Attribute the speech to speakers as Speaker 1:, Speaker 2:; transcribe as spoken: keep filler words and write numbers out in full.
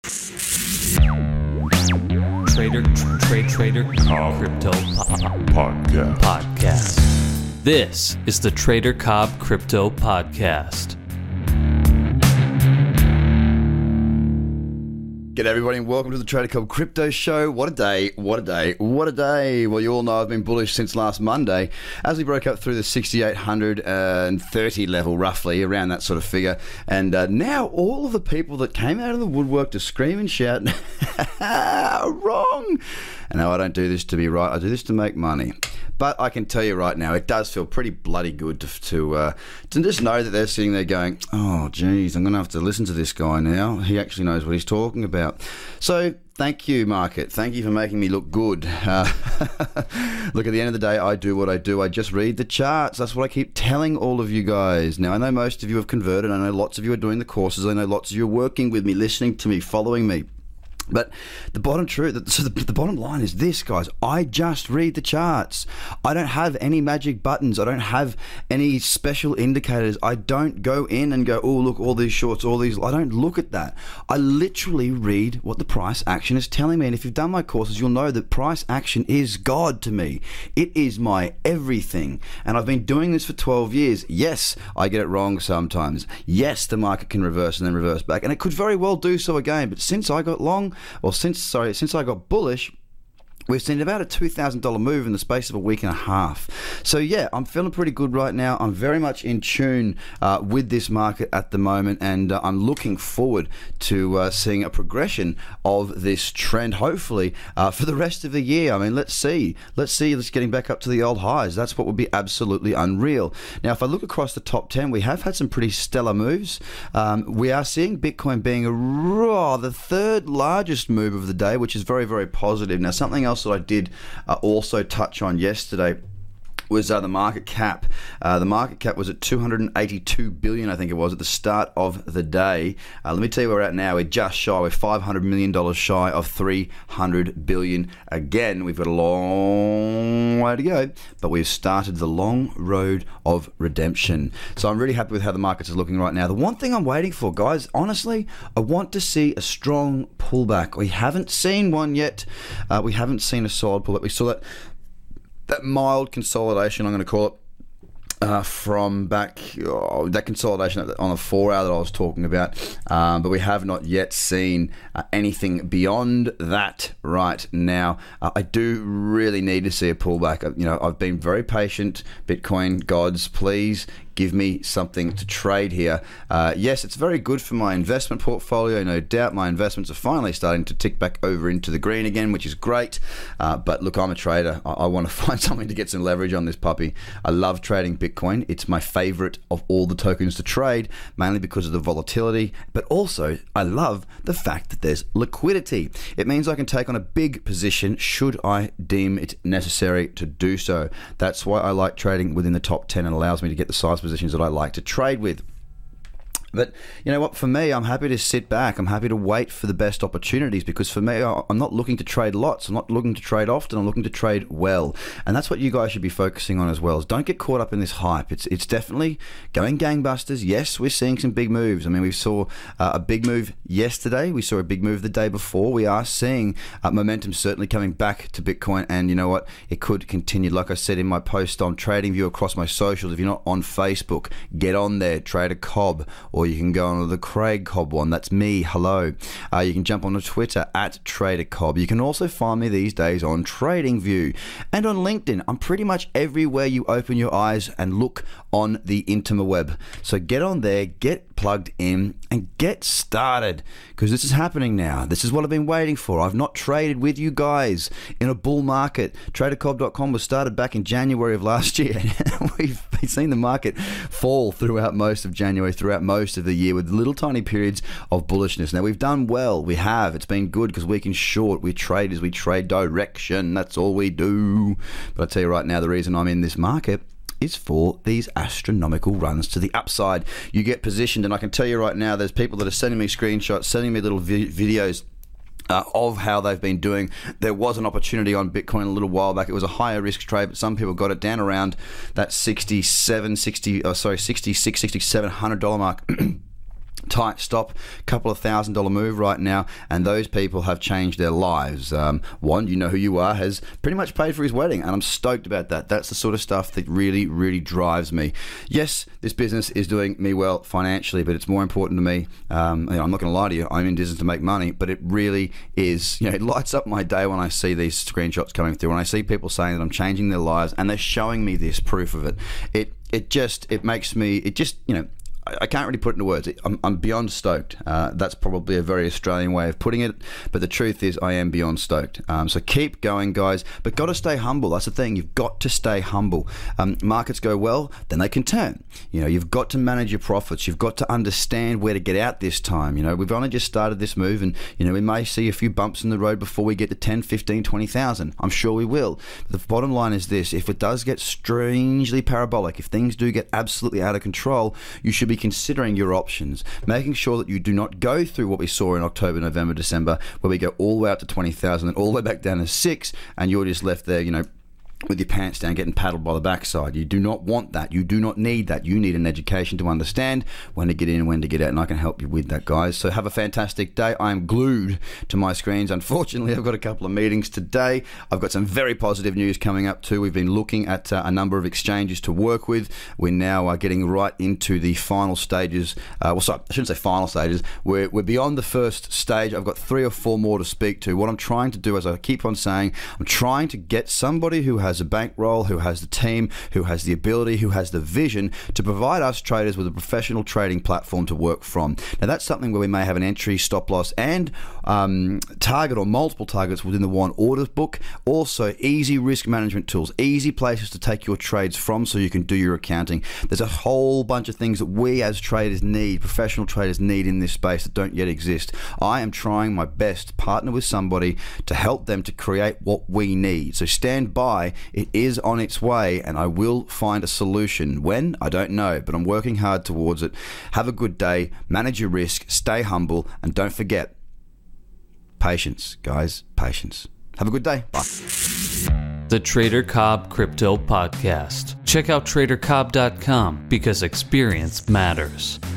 Speaker 1: Trader, trade, trader, Cobb Crypto po- Podcast. Podcast. This is the Trader Cobb Crypto Podcast.
Speaker 2: G'day everybody and welcome to the Trader Cobb Crypto Show. What a day, what a day, what a day. Well, you all know I've been bullish since last Monday as we broke up through the sixty-eight thirty level, roughly, around that sort of figure. And uh, now all of the people that came out of the woodwork to scream and shout, wrong. And no, I don't do this to be right, I do this to make money. But I can tell you right now, it does feel pretty bloody good to to, uh, to just know that they're sitting there going, oh, geez, I'm going to have to listen to this guy now. He actually knows what he's talking about. So thank you, market. Thank you for making me look good. Uh, look, at the end of the day, I do what I do. I just read the charts. That's what I keep telling all of you guys. Now, I know most of you have converted. I know lots of you are doing the courses. I know lots of you are working with me, listening to me, following me. But the bottom truth, so the, the bottom line is this, guys. I just read the charts. I don't have any magic buttons. I don't have any special indicators. I don't go in and go, oh, look, all these shorts, all these. I don't look at that. I literally read what the price action is telling me. And if you've done my courses, you'll know that price action is God to me. It is my everything. And I've been doing this for twelve years. Yes, I get it wrong sometimes. Yes, the market can reverse and then reverse back. And it could very well do so again. But since I got long, Well, since sorry, since I got bullish, we've seen about a two thousand dollars move in the space of a week and a half. So yeah, I'm feeling pretty good right now. I'm very much in tune uh, with this market at the moment, and uh, I'm looking forward to uh, seeing a progression of this trend, hopefully, uh, for the rest of the year. I mean, let's see. Let's see it's getting back up to the old highs. That's what would be absolutely unreal. Now, if I look across the top ten, we have had some pretty stellar moves. Um, we are seeing Bitcoin being a raw, the third largest move of the day, which is very, very positive. Now, something else that I did uh, also touch on yesterday was uh, the market cap. Uh, the market cap was at two hundred eighty-two billion dollars, I think it was, at the start of the day. Uh, let me tell you where we're at now. We're just shy. We're five hundred million dollars shy of three hundred billion dollars. Again, we've got a long way to go, but we've started the long road of redemption. So I'm really happy with how the markets are looking right now. The one thing I'm waiting for, guys, honestly, I want to see a strong pullback. We haven't seen one yet. Uh, we haven't seen a solid pullback. We saw that That mild consolidation, I'm going to call it, uh, from back, oh, that consolidation on the four hour that I was talking about, um, but we have not yet seen uh, anything beyond that right now. Uh, I do really need to see a pullback. You know, I've been very patient. Bitcoin gods, please give me something to trade here. Uh, yes, it's very good for my investment portfolio. No doubt my investments are finally starting to tick back over into the green again, which is great. Uh, but look, I'm a trader. I, I want to find something to get some leverage on this puppy. I love trading Bitcoin. It's my favorite of all the tokens to trade, mainly because of the volatility, but also I love the fact that there's liquidity. It means I can take on a big position should I deem it necessary to do so. That's why I like trading within the top ten and allows me to get the size positions that I like to trade with. But you know what, for me, I'm happy to sit back. I'm happy to wait for the best opportunities, because for me, I'm not looking to trade lots. I'm not looking to trade often. I'm looking to trade well. And that's what you guys should be focusing on as well. Is don't get caught up in this hype. It's it's definitely going gangbusters. Yes, we're seeing some big moves. I mean, we saw uh, a big move yesterday. We saw a big move the day before. We are seeing uh, momentum certainly coming back to Bitcoin. And you know what? It could continue. Like I said in my post on TradingView across my socials, if you're not on Facebook, get on there, Trader Cobb, or you can go on to the Craig Cobb one. That's me. Hello. Uh, you can jump onto Twitter at Trader Cobb. You can also find me these days on TradingView and on LinkedIn. I'm pretty much everywhere you open your eyes and look on the interweb. So get on there, get plugged in, and get started, because this is happening now. This is what I've been waiting for. I've not traded with you guys in a bull market. Trader Cobb dot com was started back in January of last year. We've seen the market fall throughout most of January, throughout most of the year, with little tiny periods of bullishness. Now, we've done well. We have. It's been good because we can short. We trade as we trade direction. That's all we do. But I tell you right now, the reason I'm in this market is for these astronomical runs to the upside. You get positioned, and I can tell you right now, there's people that are sending me screenshots, sending me little vi- videos Uh, of how they've been doing. There was an opportunity on Bitcoin a little while back. It was a higher risk trade, but some people got it down around that sixty-seven, sixty, oh, sorry, sixty-six, sixty-seven hundred dollar mark. tight stop, couple of thousand dollar move right now, and those people have changed their lives. Um, one, you know who you are, has pretty much paid for his wedding, and I'm stoked about that. That's the sort of stuff that really, really drives me. Yes, this business is doing me well financially, but it's more important to me. Um, you know, I'm not going to lie to you, I'm in business to make money, but it really is, you know, it lights up my day when I see these screenshots coming through, when I see people saying that I'm changing their lives, and they're showing me this proof of it. It, it just, it makes me, it just, you know, I can't really put it into words. I'm, I'm beyond stoked. Uh, that's probably a very Australian way of putting it, but the truth is I am beyond stoked. Um, so keep going, guys, but got to stay humble. That's the thing. You've got to stay humble. Um, markets go well, then they can turn. You know, you've got to manage your profits. You've got to understand where to get out this time. You know, we've only just started this move, and, you know, we may see a few bumps in the road before we get to ten, fifteen, twenty thousand. I'm sure we will. But the bottom line is this: if it does get strangely parabolic, if things do get absolutely out of control, you should be considering your options, making sure that you do not go through what we saw in October, November, December, where we go all the way up to twenty thousand and all the way back down to six, and you're just left there, you know, with your pants down, getting paddled by the backside. You do not want that. You do not need that. You need an education to understand when to get in and when to get out, and I can help you with that, guys. So have a fantastic day. I am glued to my screens. Unfortunately, I've got a couple of meetings today. I've got some very positive news coming up too. We've been looking at uh, a number of exchanges to work with. We're now uh, getting right into the final stages. Uh, well, sorry, I shouldn't say final stages. We're, we're beyond the first stage. I've got three or four more to speak to. What I'm trying to do, as I keep on saying, I'm trying to get somebody who has a bankroll, who has the team, who has the ability, who has the vision to provide us traders with a professional trading platform to work from. Now, that's something where we may have an entry, stop loss, and um, target or multiple targets within the one order book. Also, easy risk management tools, easy places to take your trades from so you can do your accounting. There's a whole bunch of things that we as traders need, professional traders need in this space that don't yet exist. I am trying my best to partner with somebody to help them to create what we need. So stand by. It is on its way, and I will find a solution. When? I don't know, but I'm working hard towards it. Have a good day, manage your risk, stay humble, and don't forget, patience, guys, patience. Have a good day. Bye.
Speaker 1: The Trader Cobb Crypto Podcast. Check out trader cobb dot com because experience matters.